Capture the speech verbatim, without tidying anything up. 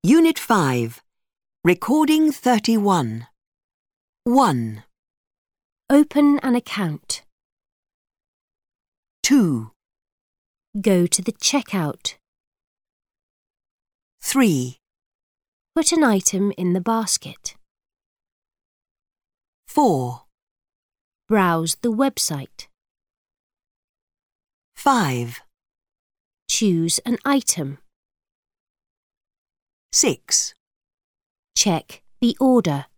Unit five. Recording thirty-one. one. Open an account. two. Go to the checkout. three. Put an item in the basket. four. Browse the website. five. Choose an item. six. Check the order.